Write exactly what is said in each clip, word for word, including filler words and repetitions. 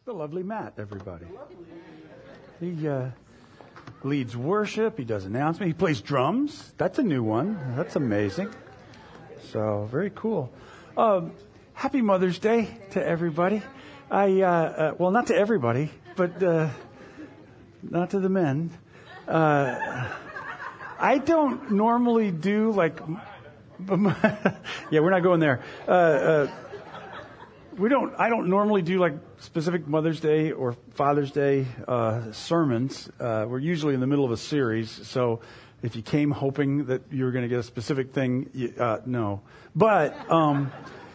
The lovely Matt, everybody. He uh, leads worship. He does announcement. He plays drums. That's a new one. That's amazing. So, very cool. Um, happy Mother's Day to everybody. I uh, uh, well, not to everybody, but uh, not to the men. Uh, I don't normally do like. Yeah, we're not going there. Uh, uh, we don't. I don't normally do like specific Mother's Day or Father's Day uh, sermons. Uh, we're usually in the middle of a series, so if you came hoping that you were going to get a specific thing, you, uh, no. But um,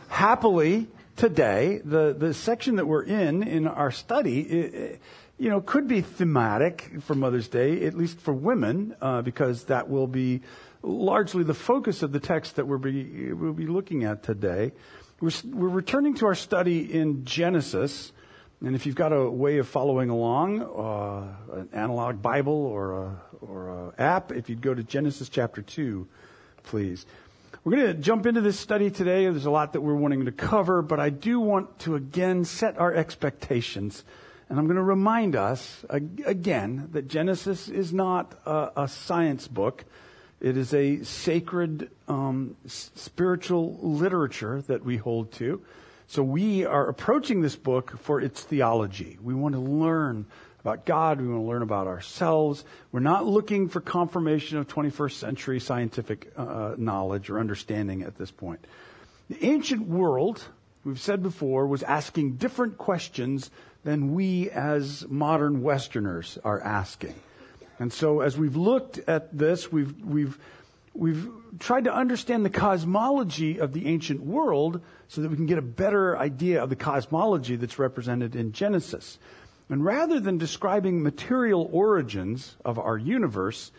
happily today, the the section that we're in in our study, it, you know, could be thematic for Mother's Day, at least for women, uh, because that will be largely the focus of the text that we'll be we'll be looking at today. We're, we're returning to our study in Genesis, and if you've got a way of following along, uh, an analog Bible or a, or a app, if you'd go to Genesis chapter two, please. We're going to jump into this study today. There's a lot that we're wanting to cover, but I do want to again set our expectations, and I'm going to remind us again that Genesis is not a, a science book. It is a sacred um, s- spiritual literature that we hold to. So we are approaching this book for its theology. We want to learn about God. We want to learn about ourselves. We're not looking for confirmation of twenty-first century scientific uh, knowledge or understanding at this point. The ancient world, we've said before, was asking different questions than we as modern Westerners are asking. And so as we've looked at this, we've we've we've tried to understand the cosmology of the ancient world so that we can get a better idea of the cosmology that's represented in Genesis. And rather than describing material origins of our universe,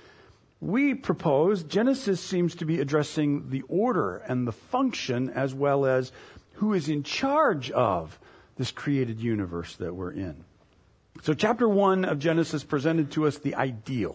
we propose Genesis seems to be addressing the order and the function as well as who is in charge of this created universe that we're in. So chapter one of Genesis presented to us the ideal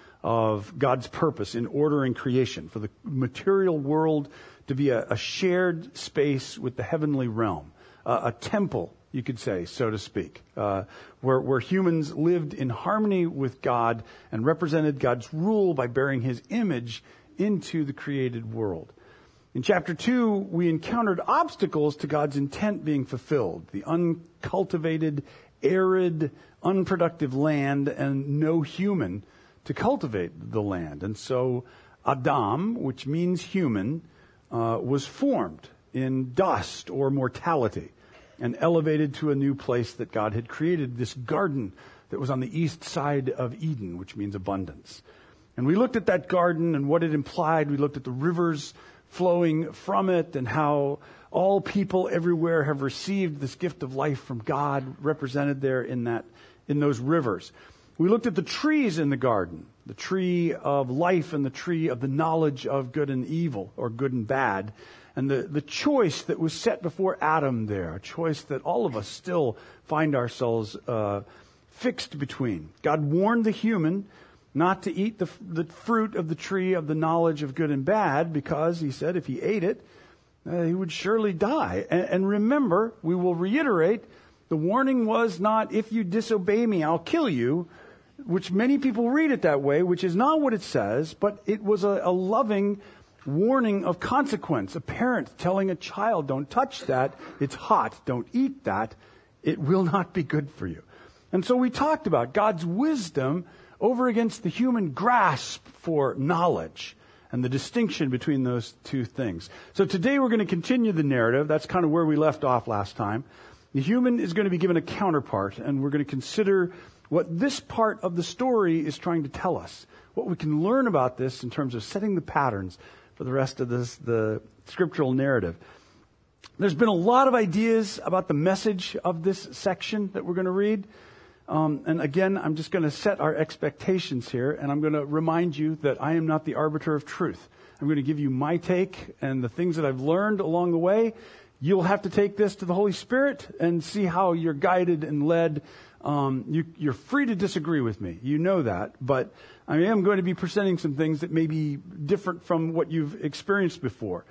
of God's purpose in ordering creation, for the material world to be a, a shared space with the heavenly realm, uh, a temple, you could say, so to speak, uh, where, where humans lived in harmony with God and represented God's rule by bearing his image into the created world. In chapter two, we encountered obstacles to God's intent being fulfilled, the uncultivated, arid, unproductive land and no human to cultivate the land. And so Adam, which means human, uh, was formed in dust or mortality and elevated to a new place that God had created, this garden that was on the east side of Eden, which means abundance. And we looked at that garden and what it implied. We looked at the rivers flowing from it and how all people everywhere have received this gift of life from God represented there in that, in those rivers. We looked at the trees in the garden, the tree of life and the tree of the knowledge of good and evil, or good and bad, and the, the choice that was set before Adam there, a choice that all of us still find ourselves uh, fixed between. God warned the human not to eat the, the fruit of the tree of the knowledge of good and bad because, he said, if he ate it, Uh, he would surely die. And, and remember, we will reiterate, the warning was not, if you disobey me, I'll kill you, which many people read it that way, which is not what it says, but it was a, a loving warning of consequence. A parent telling a child, don't touch that, it's hot, don't eat that, it will not be good for you. And so we talked about God's wisdom over against the human grasp for knowledge, and the distinction between those two things. So today we're going to continue the narrative. That's kind of where we left off last time. The human is going to be given a counterpart, and we're going to consider what this part of the story is trying to tell us, what we can learn about this in terms of setting the patterns for the rest of this, the scriptural narrative. There's been a lot of ideas about the message of this section that we're going to read. Um, and again, I'm just going to set our expectations here, and I'm going to remind you that I am not the arbiter of truth. I'm going to give you my take and the things that I've learned along the way. You'll have to take this to the Holy Spirit and see how you're guided and led. Um, you, you're free to disagree with me. You know that. But I am going to be presenting some things that may be different from what you've experienced before.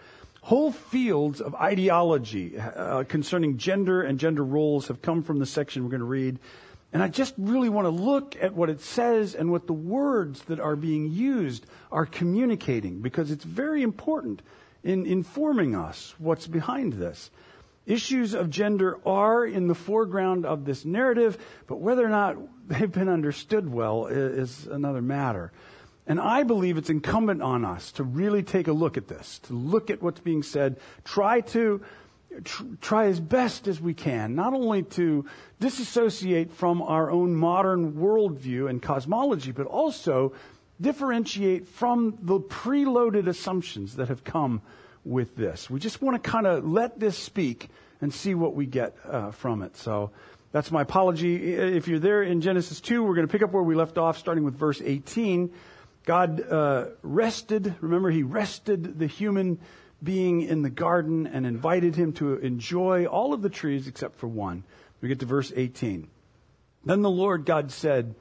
Whole fields of ideology uh, concerning gender and gender roles have come from the section we're going to read. And I just really want to look at what it says and what the words that are being used are communicating, because it's very important in informing us what's behind this. Issues of gender are in the foreground of this narrative, but whether or not they've been understood well is another matter. And I believe it's incumbent on us to really take a look at this, to look at what's being said, try to tr- try as best as we can, not only to disassociate from our own modern worldview and cosmology, but also differentiate from the preloaded assumptions that have come with this. We just want to kind of let this speak and see what we get uh, from it. So that's my apology. If you're there in Genesis two, we're going to pick up where we left off, starting with verse eighteen. God uh, rested, remember, he rested the human being in the garden and invited him to enjoy all of the trees except for one. We get to verse eighteen. Then the Lord God said,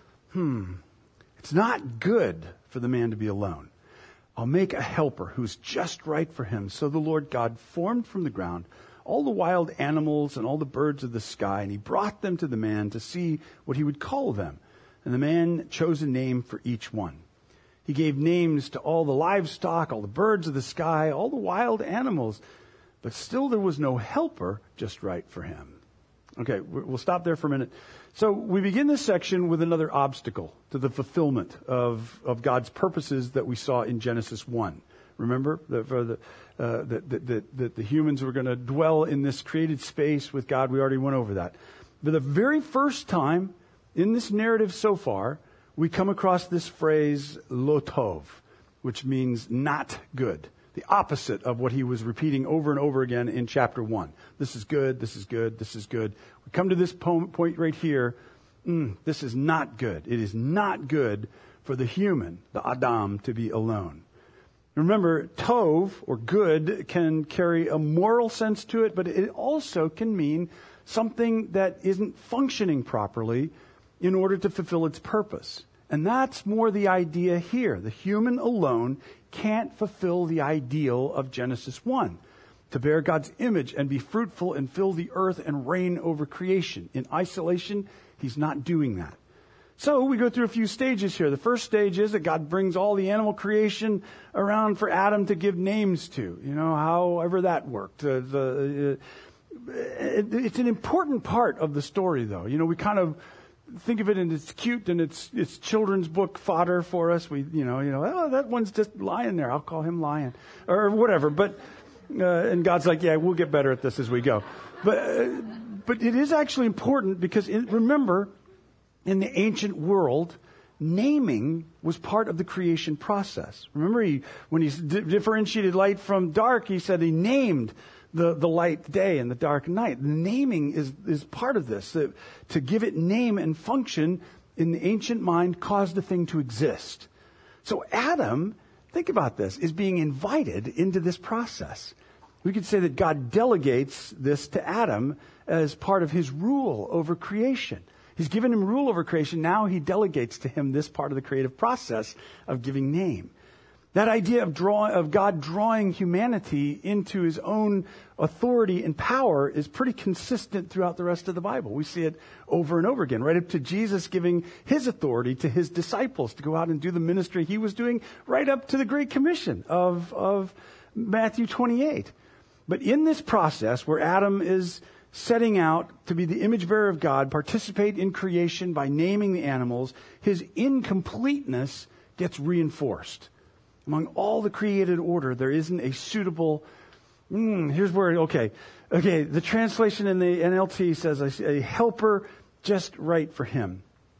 hmm, it's not good for the man to be alone. I'll make a helper who's just right for him. So the Lord God formed from the ground all the wild animals and all the birds of the sky, and he brought them to the man to see what he would call them. And the man chose a name for each one. He gave names to all the livestock, all the birds of the sky, all the wild animals. But still there was no helper just right for him. Okay, we'll stop there for a minute. So we begin this section with another obstacle to the fulfillment of, of God's purposes that we saw in Genesis one. Remember that, for the, uh, that, that, that, that the humans were going to dwell in this created space with God. We already went over that. For the very first time in this narrative so far, we come across this phrase, lo tov, which means not good. The opposite of what he was repeating over and over again in chapter one. This is good, this is good, this is good. We come to this point right here. Mm, this is not good. It is not good for the human, the Adam, to be alone. Remember, tov, or good, can carry a moral sense to it, but it also can mean something that isn't functioning properly in order to fulfill its purpose. And that's more the idea here. The human alone can't fulfill the ideal of Genesis one, to bear God's image and be fruitful and fill the earth and reign over creation. In isolation, he's not doing that. So we go through a few stages here. The first stage is that God brings all the animal creation around for Adam to give names to, you know, however that worked. Uh, the, uh, it, it's an important part of the story, though. You know, we kind of think of it, and it's cute, and it's it's children's book fodder for us. We, you know, you know, oh, that one's just lying there. I'll call him Lion, or whatever. But uh, and God's like, yeah, we'll get better at this as we go. But uh, but it is actually important because it, remember, in the ancient world, naming was part of the creation process. Remember, he when he di- differentiated light from dark, he said he named the, the light day and the dark night. The naming is, is part of this. To, to give it name and function in the ancient mind caused the thing to exist. So Adam, think about this, is being invited into this process. We could say that God delegates this to Adam as part of his rule over creation. He's given him rule over creation. Now he delegates to him this part of the creative process of giving name. That idea of draw, of God drawing humanity into his own authority and power is pretty consistent throughout the rest of the Bible. We see it over and over again, right up to Jesus giving his authority to his disciples to go out and do the ministry he was doing, right up to the Great Commission of, of Matthew twenty-eight. But in this process where Adam is setting out to be the image bearer of God, participate in creation by naming the animals, his incompleteness gets reinforced. Among all the created order, there isn't a suitable, mm, here's where, okay, okay, the translation in the N L T says a, a helper just right for him.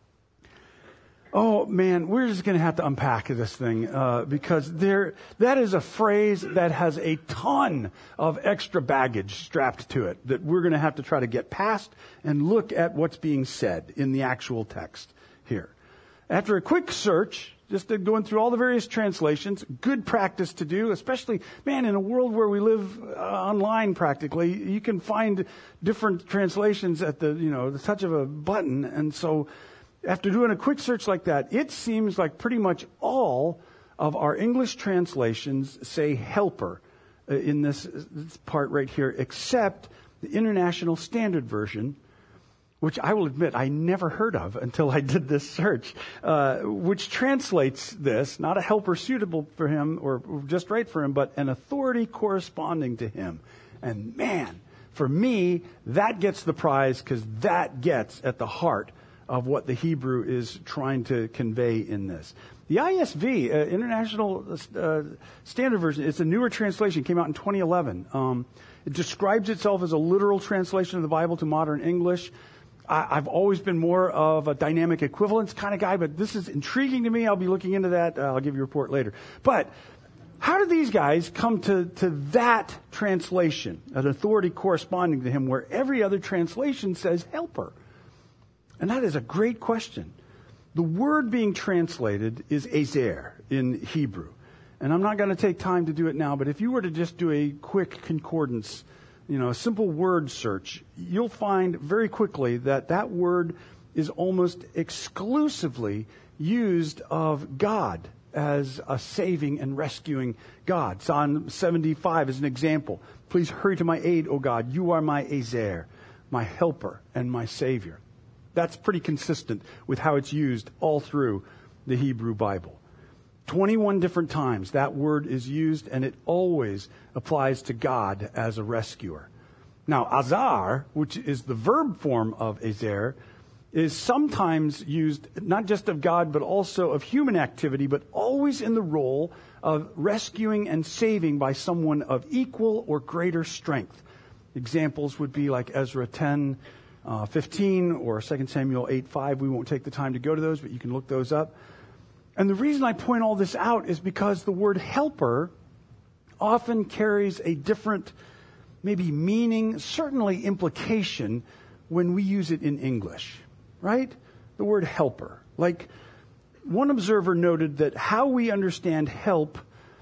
Oh man, we're just going to have to unpack this thing uh, because there that is a phrase that has a ton of extra baggage strapped to it that we're going to have to try to get past and look at what's being said in the actual text here. After a quick search, just going through all the various translations, good practice to do, especially, man, in a world where we live uh, online practically, you can find different translations at the, you know, the touch of a button. And so after doing a quick search like that, it seems like pretty much all of our English translations say helper uh, in this, this part right here, except the International Standard Version, which I will admit I never heard of until I did this search, uh, which translates this, not a helper suitable for him or just right for him, but an authority corresponding to him. And man, for me, that gets the prize because that gets at the heart of what the Hebrew is trying to convey in this. The I S V, uh, International uh, Standard Version, it's a newer translation, came out in twenty eleven. Um, it describes itself as a literal translation of the Bible to modern English. I, I've always been more of a dynamic equivalence kind of guy, but this is intriguing to me. I'll be looking into that. Uh, I'll give you a report later. But how do these guys come to, to that translation, an authority corresponding to him, where every other translation says helper? And that is a great question. The word being translated is ezer in Hebrew. And I'm not going to take time to do it now, but if you were to just do a quick concordance, you know, a simple word search, you'll find very quickly that that word is almost exclusively used of God as a saving and rescuing God. Psalm seventy-five is an example. Please hurry to my aid, O God. You are my ezer, my helper and my savior. That's pretty consistent with how it's used all through the Hebrew Bible. twenty-one different times that word is used, and it always applies to God as a rescuer. Now, azar, which is the verb form of ezer, is sometimes used not just of God, but also of human activity, but always in the role of rescuing and saving by someone of equal or greater strength. Examples would be like Ezra ten, uh, fifteen, or Second Samuel eight, five. We won't take the time to go to those, but you can look those up. And the reason I point all this out is because the word helper often carries a different, maybe meaning, certainly implication when we use it in English, right? The word helper. Like one observer noted that how we understand help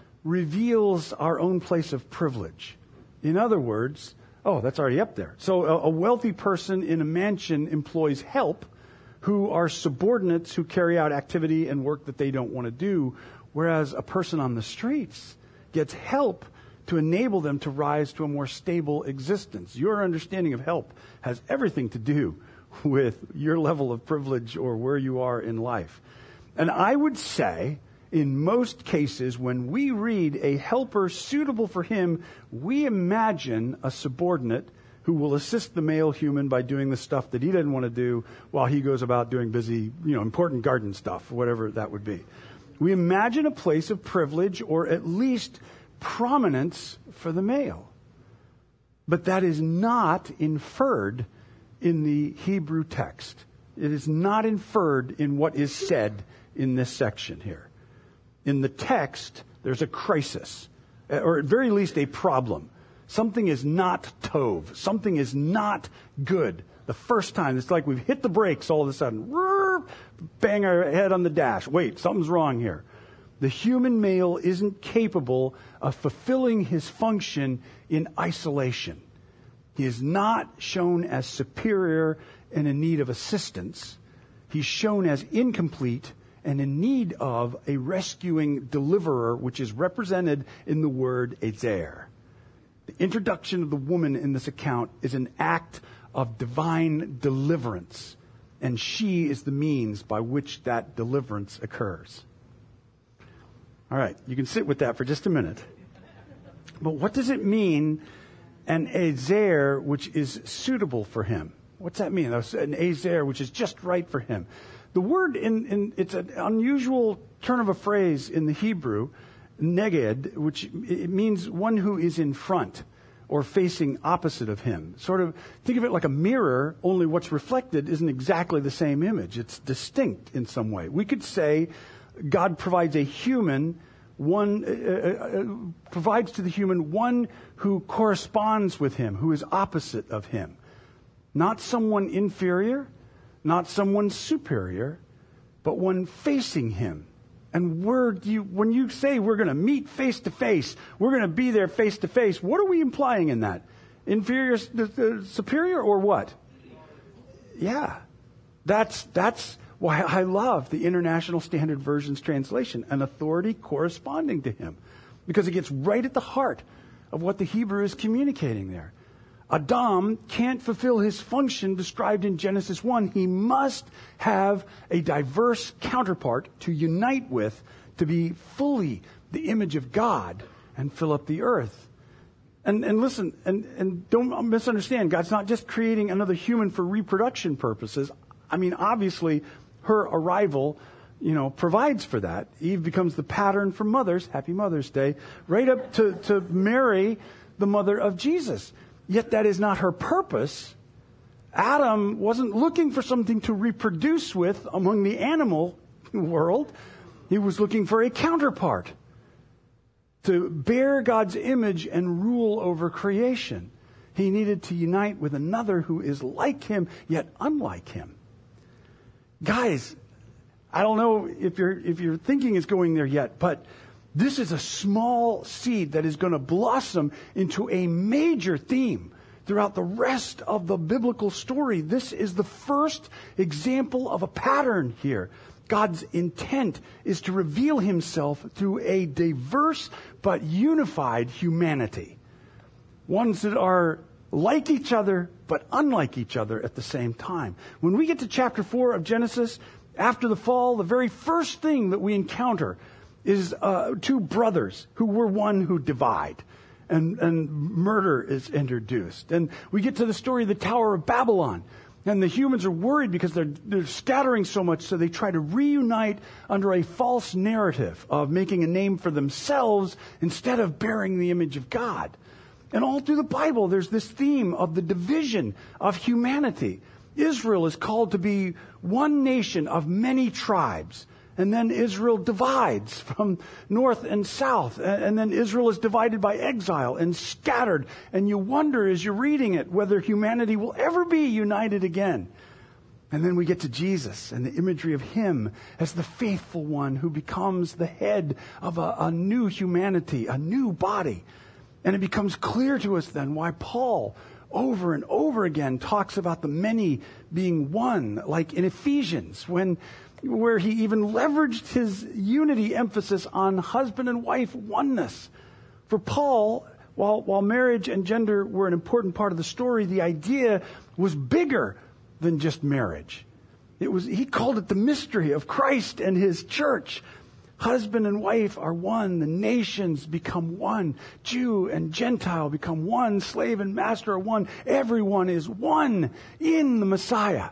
reveals our own place of privilege. In other words, oh, that's already up there. So a, a wealthy person in a mansion employs help, who are subordinates who carry out activity and work that they don't want to do, whereas a person on the streets gets help to enable them to rise to a more stable existence. Your understanding of help has everything to do with your level of privilege or where you are in life. And I would say, in most cases, when we read a helper suitable for him, we imagine a subordinate who will assist the male human by doing the stuff that he doesn't want to do while he goes about doing busy, you know, important garden stuff, whatever that would be. We imagine a place of privilege or at least prominence for the male. But that is not inferred in the Hebrew text. It is not inferred in what is said in this section here. In the text, there's a crisis, or at very least a problem. Something is not tov. Something is not good. The first time, it's like we've hit the brakes all of a sudden. Bang our head on the dash. Wait, something's wrong here. The human male isn't capable of fulfilling his function in isolation. He is not shown as superior and in need of assistance. He's shown as incomplete and in need of a rescuing deliverer, which is represented in the word ezer. The introduction of the woman in this account is an act of divine deliverance, and she is the means by which that deliverance occurs. All right, you can sit with that for just a minute. But what does it mean, an ezer which is suitable for him? What's that mean? An ezer which is just right for him. The word, in, in it's an unusual turn of a phrase in the Hebrew, neged, which it means one who is in front or facing opposite of him. Sort of, think of it like a mirror, only what's reflected isn't exactly the same image. It's distinct in some way. We could say God provides a human, one, uh, uh, provides to the human one who corresponds with him, who is opposite of him. Not someone inferior, not someone superior, but one facing him. And we're, you, when you say we're going to meet face to face, we're going to be there face to face, what are we implying in that? Inferior, uh, superior, or what? Yeah. That's, that's why I love the International Standard Version's translation, an authority corresponding to him. Because it gets right at the heart of what the Hebrew is communicating there. Adam can't fulfill his function described in Genesis one. He must have a diverse counterpart to unite with to be fully the image of God and fill up the earth. And, and listen, and, and don't misunderstand, God's not just creating another human for reproduction purposes. I mean, obviously, her arrival, you know, provides for that. Eve becomes the pattern for mothers, happy Mother's Day, right up to, to Mary, the mother of Jesus. Yet that is not her purpose. Adam wasn't looking for something to reproduce with among the animal world. He was looking for a counterpart to bear God's image and rule over creation. He needed to unite with another who is like him, yet unlike him. Guys, I don't know if your if your thinking is going there yet, but this is a small seed that is going to blossom into a major theme throughout the rest of the biblical story. This is the first example of a pattern here. God's intent is to reveal himself through a diverse but unified humanity. Ones that are like each other but unlike each other at the same time. When we get to chapter four of Genesis, after the fall, the very first thing that we encounter is uh, two brothers who were one who divide. And, and murder is introduced. And we get to the story of the Tower of Babylon. And the humans are worried because they're, they're scattering so much, so they try to reunite under a false narrative of making a name for themselves instead of bearing the image of God. And all through the Bible, there's this theme of the division of humanity. Israel is called to be one nation of many tribes. And then Israel divides from north and south. And then Israel is divided by exile and scattered. And you wonder as you're reading it whether humanity will ever be united again. And then we get to Jesus and the imagery of him as the faithful one who becomes the head of a, a new humanity, a new body. And it becomes clear to us then why Paul over and over again talks about the many being one, like in Ephesians, when where he even leveraged his unity emphasis on husband and wife oneness. For Paul, while, while marriage and gender were an important part of the story, the idea was bigger than just marriage. It was, he called it the mystery of Christ and his church. Husband and wife are one. The nations become one. Jew and Gentile become one. Slave and master are one. Everyone is one in the Messiah.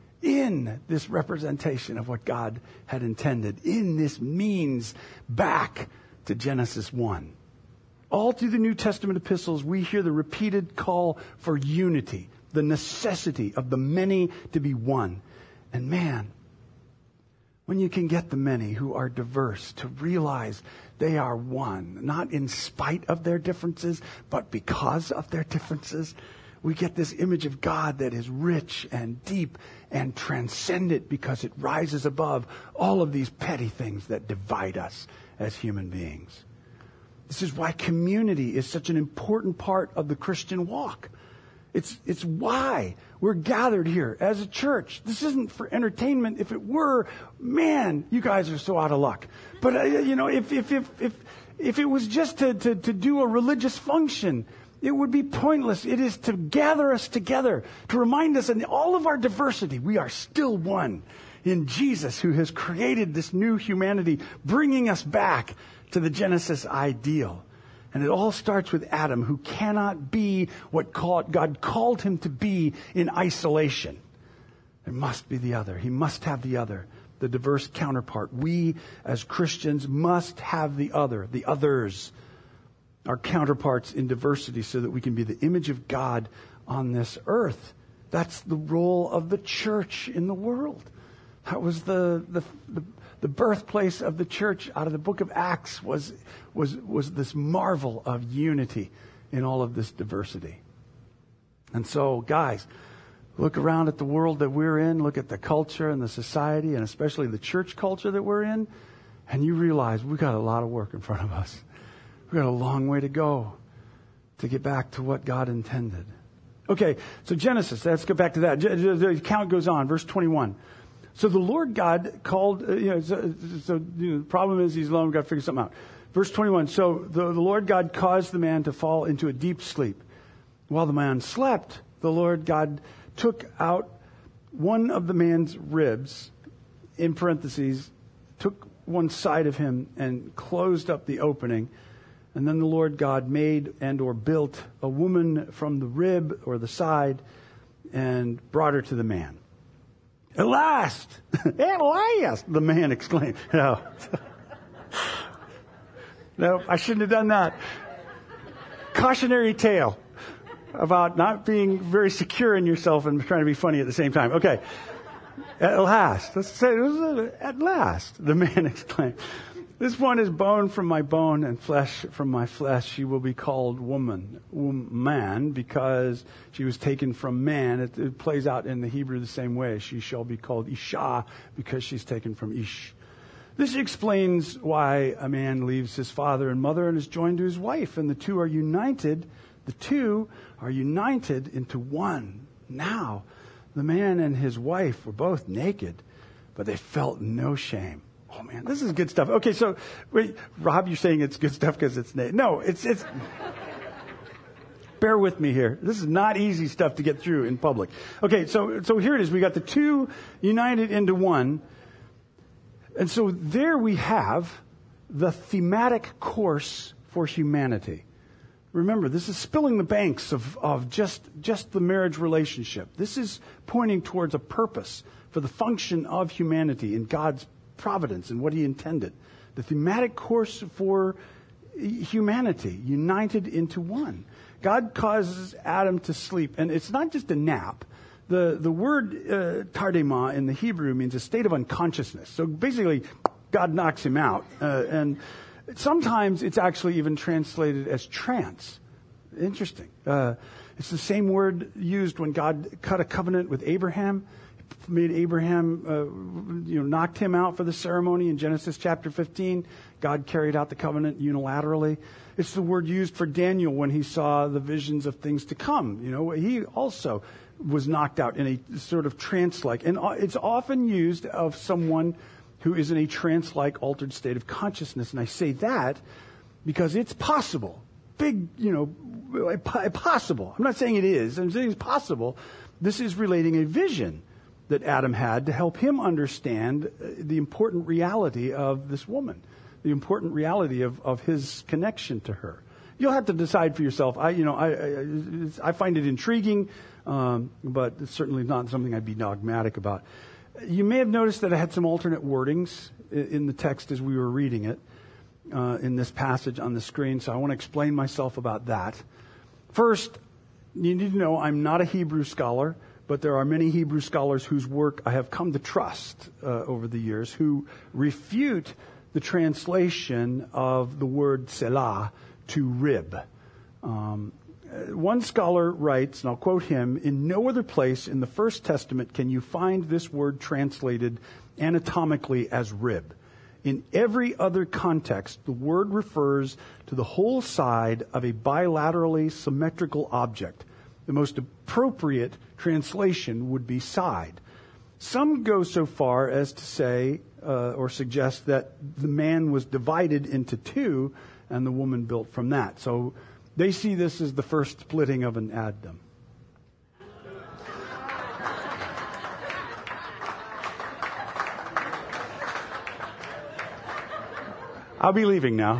In this representation of what God had intended, in this means back to Genesis one. All through the New Testament epistles, we hear the repeated call for unity, the necessity of the many to be one. And man, when you can get the many who are diverse to realize they are one, not in spite of their differences, but because of their differences, we get this image of God that is rich and deep and transcendent because it rises above all of these petty things that divide us as human beings. This is why community is such an important part of the Christian walk. It's, it's why we're gathered here as a church. This isn't for entertainment. If it were, man, you guys are so out of luck. But, uh, you know, if, if, if, if, if it was just to, to, to do a religious function, it would be pointless. It is to gather us together, to remind us in all of our diversity, we are still one in Jesus who has created this new humanity, bringing us back to the Genesis ideal. And it all starts with Adam, who cannot be what God called him to be in isolation. There must be the other. He must have the other, the diverse counterpart. We as Christians must have the other, the others, our counterparts in diversity so that we can be the image of God on this earth. That's the role of the church in the world. That was the, the, the, the birthplace of the church out of the book of Acts was, was, was this marvel of unity in all of this diversity. And so, guys, look around at the world that we're in, look at the culture and the society, and especially the church culture that we're in, and you realize we've got a lot of work in front of us. We've got a long way to go to get back to what God intended. Okay, so Genesis, let's go back to that. The account goes on, verse twenty-one. So the Lord God called, uh, you know, so, so you know, the problem is he's alone, we've got to figure something out. Verse twenty-one, so the, the Lord God caused the man to fall into a deep sleep. While the man slept, the Lord God took out one of the man's ribs, in parentheses, took one side of him and closed up the opening. And then the Lord God made and or built a woman from the rib or the side and brought her to the man. At last! At last! The man exclaimed. No. No, I shouldn't have done that. Cautionary tale about not being very secure in yourself and trying to be funny at the same time. Okay. At last. Let's say, at last, the man exclaimed. This one is bone from my bone and flesh from my flesh. She will be called woman, man, because she was taken from man. It, it plays out in the Hebrew the same way. She shall be called Isha because she's taken from Ish. This explains why a man leaves his father and mother and is joined to his wife, and the two are united. The two are united into one. Now, the man and his wife were both naked, but they felt no shame. Oh man, this is good stuff. Okay, so wait, Rob, you're saying it's good stuff because it's naked. No, it's it's. Bear with me here. This is not easy stuff to get through in public. Okay, so so here it is. We got the two united into one. And so there we have the thematic course for humanity. Remember, this is spilling the banks of, of just, just the marriage relationship. This is pointing towards a purpose for the function of humanity in God's providence and what he intended. The thematic course for humanity, united into one. God causes Adam to sleep, and it's not just a nap. The the word uh, tardema in the Hebrew means a state of unconsciousness. So basically, God knocks him out. Uh, and sometimes it's actually even translated as trance. Interesting. Uh, it's the same word used when God cut a covenant with Abraham. Made Abraham, uh, you know, knocked him out for the ceremony in Genesis chapter fifteen. God carried out the covenant unilaterally. It's the word used for Daniel when he saw the visions of things to come. You know, he also was knocked out in a sort of trance-like. And it's often used of someone who is in a trance-like altered state of consciousness. And I say that because it's possible. Big, you know, possible. I'm not saying it is. I'm saying it's possible. This is relating a vision that Adam had to help him understand the important reality of this woman, the important reality of, of his connection to her. You'll have to decide for yourself. I, you know, I, I, I find it intriguing, um, but it's certainly not something I'd be dogmatic about. You may have noticed that I had some alternate wordings in the text as we were reading it uh, in this passage on the screen, so I want to explain myself about that. First, you need to know I'm not a Hebrew scholar, but there are many Hebrew scholars whose work I have come to trust uh, over the years who refute the translation of the word selah to rib. Um, one scholar writes, and I'll quote him, "In no other place in the First Testament can you find this word translated anatomically as rib. In every other context, the word refers to the whole side of a bilaterally symmetrical object. The most appropriate translation would be side. Some go so far as to say uh, or suggest that the man was divided into two and the woman built from that. So they see this as the first splitting of an Adam. I'll be leaving now.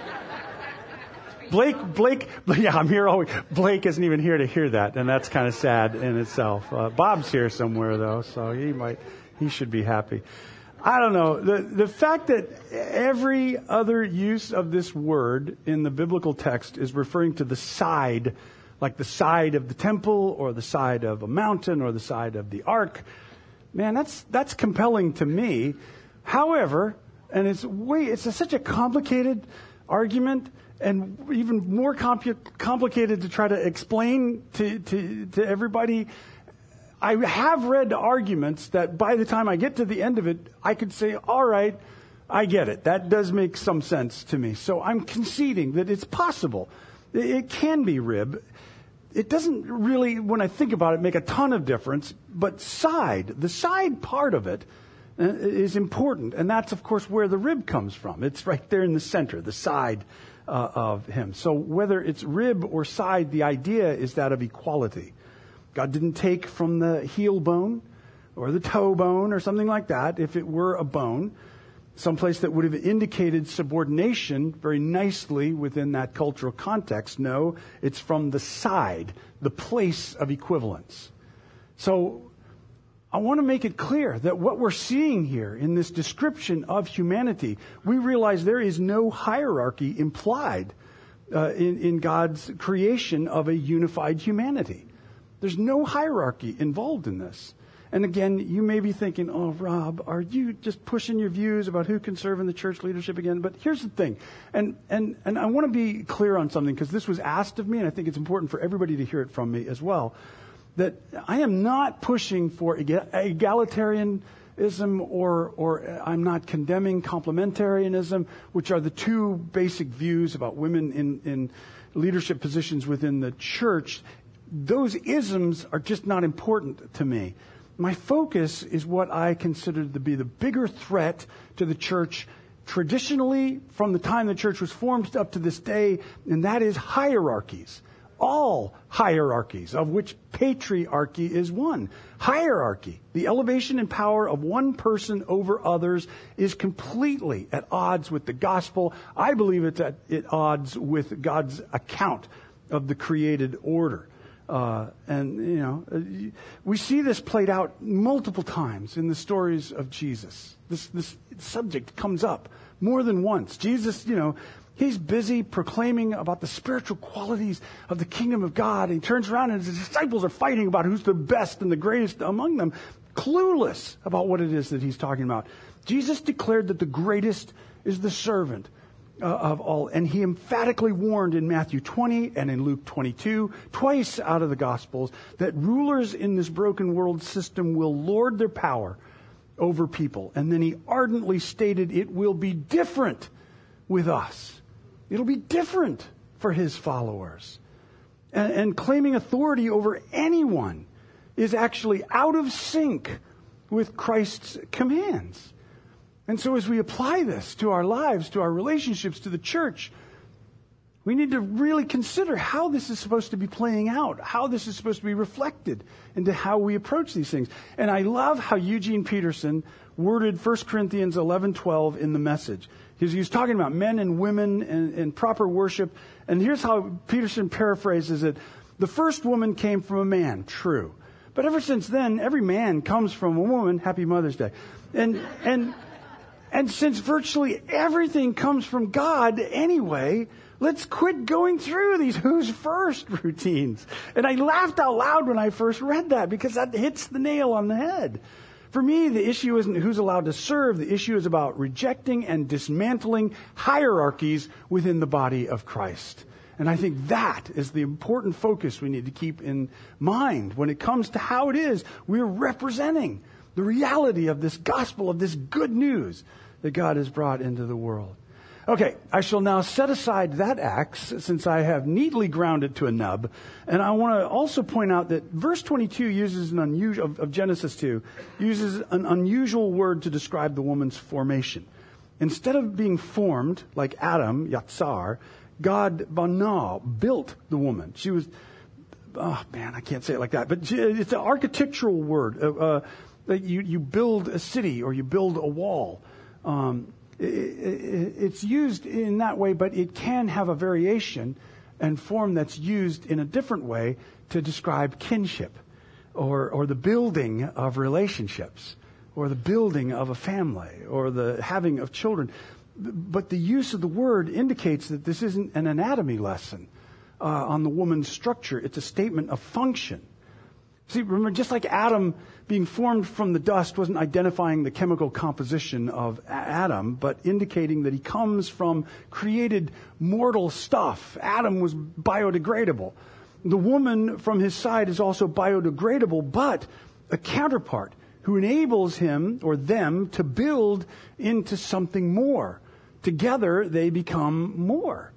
Blake, Blake, yeah, I'm here always. Blake isn't even here to hear that, and that's kind of sad in itself. Uh, Bob's here somewhere, though, so he might, he should be happy. I don't know. The, the fact that every other use of this word in the biblical text is referring to the side, like the side of the temple or the side of a mountain or the side of the ark, man, that's, that's compelling to me. However, and it's way, it's a, such a complicated argument, and even more compl- complicated to try to explain to, to, to everybody. I have read arguments that by the time I get to the end of it, I could say, all right, I get it. That does make some sense to me. So I'm conceding that it's possible. It can be rib. It doesn't really, when I think about it, make a ton of difference. But side, the side part of it is important. And that's, of course, where the rib comes from. It's right there in the center, the side uh, of him. So whether it's rib or side, the idea is that of equality. God didn't take from the heel bone or the toe bone or something like that. If it were a bone, someplace that would have indicated subordination very nicely within that cultural context. No, it's from the side, the place of equivalence. So I want to make it clear that what we're seeing here in this description of humanity, we realize there is no hierarchy implied uh, in, in God's creation of a unified humanity. There's no hierarchy involved in this. And again, you may be thinking, oh, Rob, are you just pushing your views about who can serve in the church leadership again? But here's the thing, and and and I want to be clear on something, because this was asked of me, and I think it's important for everybody to hear it from me as well, that I am not pushing for egalitarianism, or or I'm not condemning complementarianism, which are the two basic views about women in, in leadership positions within the church. Those isms are just not important to me. My focus is what I consider to be the bigger threat to the church traditionally from the time the church was formed up to this day, and that is hierarchies. All hierarchies, of which patriarchy is one. Hierarchy, the elevation and power of one person over others, is completely at odds with the gospel. I believe it's at, at odds with God's account of the created order. Uh, and, you know, we see this played out multiple times in the stories of Jesus. This, this subject comes up more than once. Jesus, you know, he's busy proclaiming about the spiritual qualities of the kingdom of God. And he turns around and his disciples are fighting about who's the best and the greatest among them, clueless about what it is that he's talking about. Jesus declared that the greatest is the servant Uh, of all. And he emphatically warned in Matthew twenty and in Luke twenty-two, twice out of the Gospels, that rulers in this broken world system will lord their power over people. And then he ardently stated it will be different with us. It'll be different for his followers. And, and claiming authority over anyone is actually out of sync with Christ's commands. And so as we apply this to our lives, to our relationships, to the church, we need to really consider how this is supposed to be playing out, how this is supposed to be reflected into how we approach these things. And I love how Eugene Peterson worded First Corinthians eleven twelve in the Message. Because he was talking about men and women and, and proper worship. And here's how Peterson paraphrases it. The first woman came from a man, true. But ever since then, every man comes from a woman. Happy Mother's Day. And and... And since virtually everything comes from God anyway, let's quit going through these who's first routines. And I laughed out loud when I first read that, because that hits the nail on the head. For me, the issue isn't who's allowed to serve. The issue is about rejecting and dismantling hierarchies within the body of Christ. And I think that is the important focus we need to keep in mind when it comes to how it is we're representing the reality of this gospel, of this good news that God has brought into the world. Okay, I shall now set aside that axe, since I have neatly ground it to a nub. And I want to also point out that verse twenty-two uses an unusual, of, of Genesis two, uses an unusual word to describe the woman's formation. Instead of being formed like Adam, Yatsar, God, Banah, built the woman. She was, oh man, I can't say it like that, but it's an architectural word. Uh, uh, You, you build a city or you build a wall. Um, it, it, it's used in that way, but it can have a variation and form that's used in a different way to describe kinship or, or the building of relationships or the building of a family or the having of children. But the use of the word indicates that this isn't an anatomy lesson uh, on the woman's structure. It's a statement of function. See, remember, just like Adam being formed from the dust wasn't identifying the chemical composition of Adam, but indicating that he comes from created mortal stuff. Adam was biodegradable. The woman from his side is also biodegradable, but a counterpart who enables him or them to build into something more. Together, they become more.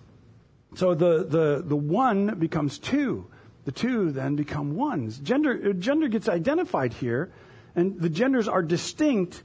So the, the, the one becomes two. The two then become ones. Gender, gender gets identified here, and the genders are distinct,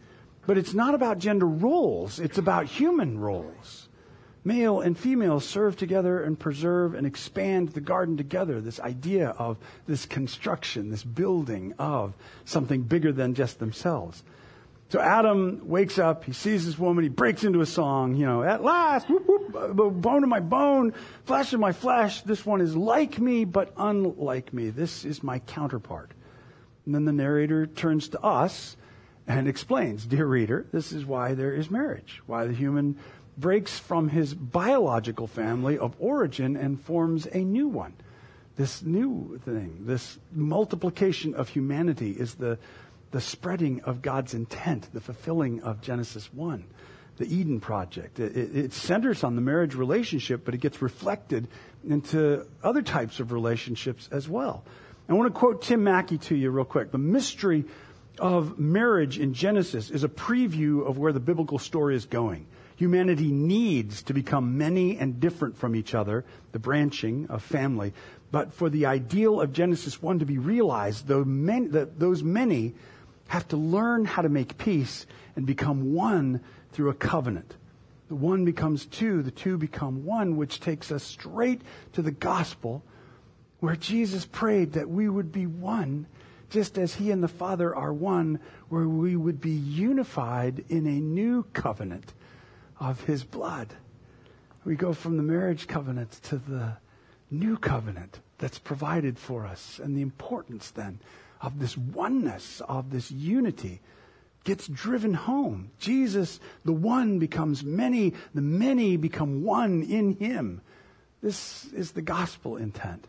But it's not about gender roles. It's about human roles. Male and female serve together and preserve and expand the garden together. This idea of this construction, this building of something bigger than just themselves. So Adam wakes up, he sees this woman, he breaks into a song, you know, at last, whoop, whoop, bone of my bone, flesh of my flesh. This one is like me, but unlike me. This is my counterpart. And then the narrator turns to us and explains, dear reader, this is why there is marriage, why the human breaks from his biological family of origin and forms a new one. This new thing, this multiplication of humanity is the the spreading of God's intent, the fulfilling of Genesis one, the Eden project. It, it, it centers on the marriage relationship, but it gets reflected into other types of relationships as well. I want to quote Tim Mackey to you real quick. The mystery of marriage in Genesis is a preview of where the biblical story is going. Humanity needs to become many and different from each other, the branching of family. But for the ideal of Genesis one to be realized, though many, the, those many have to learn how to make peace and become one through a covenant. The one becomes two, the two become one, which takes us straight to the gospel, where Jesus prayed that we would be one, just as he and the Father are one, where we would be unified in a new covenant of his blood. We go from the marriage covenant to the new covenant that's provided for us. And the importance then of this oneness, of this unity, gets driven home. Jesus, the one, becomes many. The many become one in him. This is the gospel intent.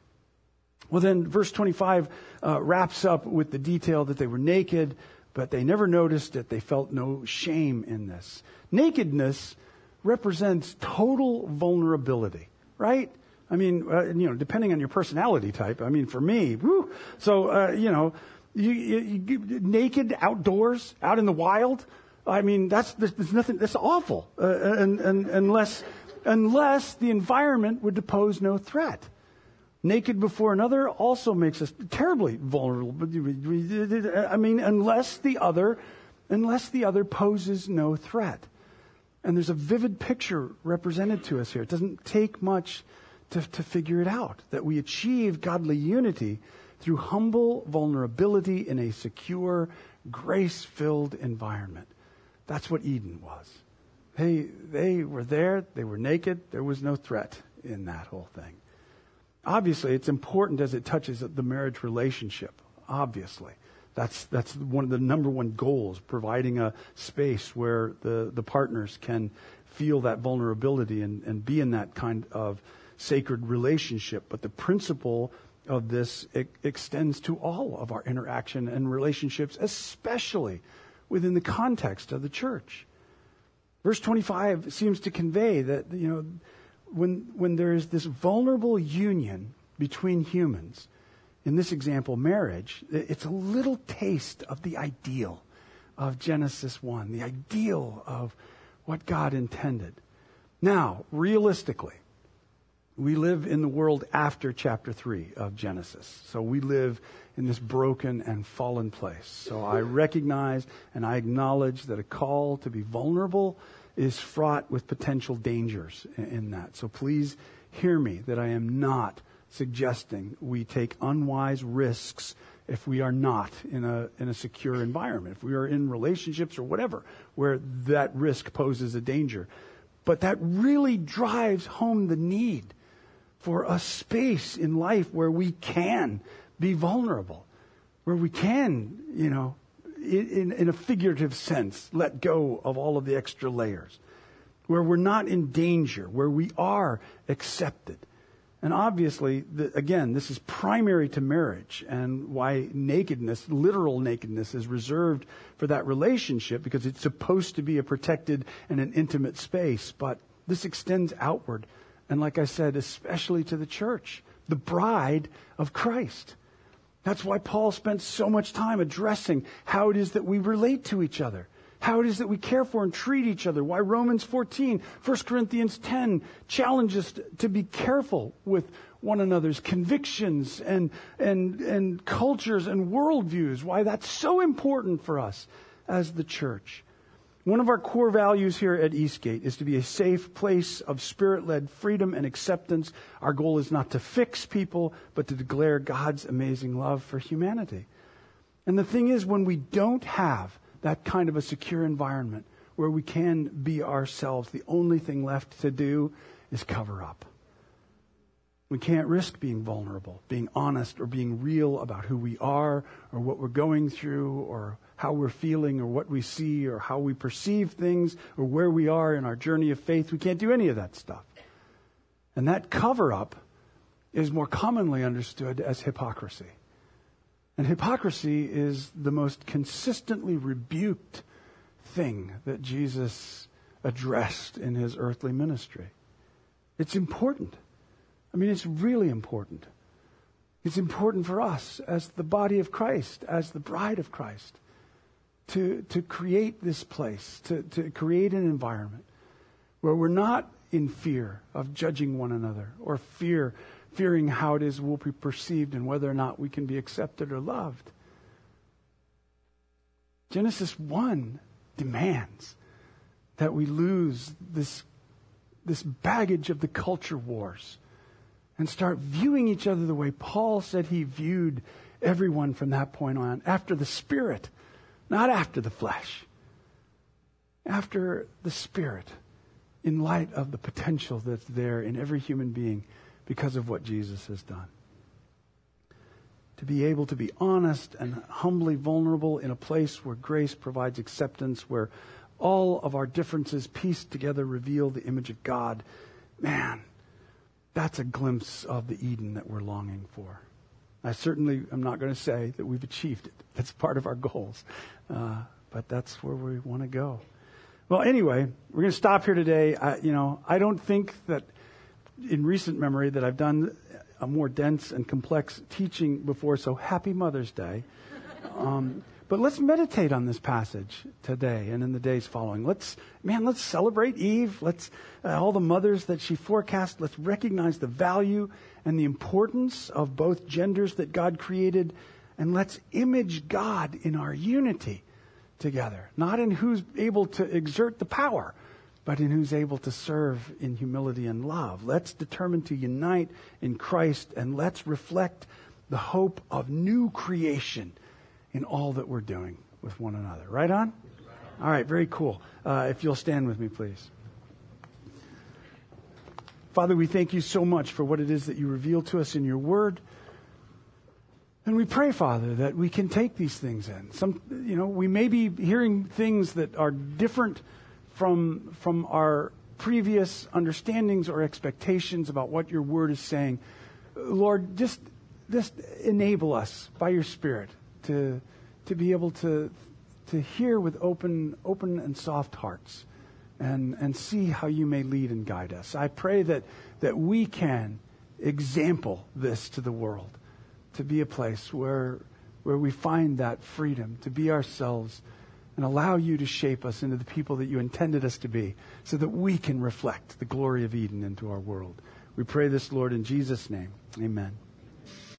Well, then verse twenty-five uh, wraps up with the detail that they were naked, but they never noticed it. They felt no shame in this. Nakedness represents total vulnerability, right? I mean, uh, you know, depending on your personality type. I mean, for me, woo, so, uh, you know, you, you, you, naked outdoors, out in the wild. I mean, that's, there's, there's nothing, that's awful. Uh, and, and, unless, unless the environment would depose no threat. Naked before another also makes us terribly vulnerable. I mean, unless the other, unless the other poses no threat. And there's a vivid picture represented to us here. It doesn't take much to, to figure it out, that we achieve godly unity through humble vulnerability in a secure, grace-filled environment. That's what Eden was. They, they were there, they were naked, there was no threat in that whole thing. Obviously, it's important as it touches the marriage relationship, obviously. That's that's one of the number one goals, providing a space where the, the partners can feel that vulnerability and, and be in that kind of sacred relationship. But the principle of this it extends to all of our interaction and relationships, especially within the context of the church. Verse twenty-five seems to convey that, you know, when when there is this vulnerable union between humans, in this example, marriage, it's a little taste of the ideal of Genesis one, the ideal of what God intended. Now, realistically, we live in the world after chapter three of Genesis. So we live in this broken and fallen place. So I recognize and I acknowledge that a call to be vulnerable is fraught with potential dangers in that. So please hear me that I am not suggesting we take unwise risks if we are not in a in a secure environment, if we are in relationships or whatever, where that risk poses a danger. But that really drives home the need for a space in life where we can be vulnerable, where we can, you know, in, in a figurative sense, let go of all of the extra layers, where we're not in danger, where we are accepted. And obviously, the, again, this is primary to marriage, and why nakedness, literal nakedness, is reserved for that relationship, because it's supposed to be a protected and an intimate space. But this extends outward, and like I said, especially to the church, the bride of Christ. That's why Paul spent so much time addressing how it is that we relate to each other, how it is that we care for and treat each other. Why Romans fourteen, First Corinthians ten challenges us to be careful with one another's convictions and, and, and cultures and worldviews. Why that's so important for us as the church. One of our core values here at Eastgate is to be a safe place of Spirit-led freedom and acceptance. Our goal is not to fix people, but to declare God's amazing love for humanity. And the thing is, when we don't have that kind of a secure environment where we can be ourselves, the only thing left to do is cover up. We can't risk being vulnerable, being honest, or being real about who we are, or what we're going through, or how we're feeling, or what we see, or how we perceive things, or where we are in our journey of faith. We can't do any of that stuff. And that cover-up is more commonly understood as hypocrisy. And hypocrisy is the most consistently rebuked thing that Jesus addressed in his earthly ministry. It's important. I mean, it's really important. It's important for us as the body of Christ, as the bride of Christ, to, to create this place, to, to create an environment where we're not in fear of judging one another, or fear, fearing how it is we'll be perceived and whether or not we can be accepted or loved. Genesis one demands that we lose this, this baggage of the culture wars and start viewing each other the way Paul said he viewed everyone from that point on, after the Spirit, not after the flesh. After the Spirit, in light of the potential that's there in every human being because of what Jesus has done. To be able to be honest and humbly vulnerable in a place where grace provides acceptance, where all of our differences pieced together reveal the image of God. Man, that's a glimpse of the Eden that we're longing for. I certainly am not going to say that we've achieved it. That's part of our goals. Uh, but that's where we want to go. Well, anyway, we're going to stop here today. I, you know, I don't think that in recent memory that I've done a more dense and complex teaching before, so happy Mother's Day. Um, but let's meditate on this passage today and in the days following. Let's, man, let's celebrate Eve. Let's, uh, all the mothers that she forecast, let's recognize the value and the importance of both genders that God created, and let's image God in our unity together. Not in who's able to exert the power, but in who's able to serve in humility and love. Let's determine to unite in Christ, and let's reflect the hope of new creation in all that we're doing with one another. Right on? All right, very cool. Uh, if you'll stand with me, please. Father, we thank you so much for what it is that you reveal to us in your word. And we pray, Father, that we can take these things in. Some, you know, we may be hearing things that are different from, from our previous understandings or expectations about what your word is saying. Lord, just, just enable us by your Spirit to, to be able to, to hear with open, open and soft hearts, and, and see how you may lead and guide us. I pray that, that we can example this to the world, to be a place where, where we find that freedom to be ourselves and allow you to shape us into the people that you intended us to be, so that we can reflect the glory of Eden into our world. We pray this, Lord, in Jesus' name. Amen.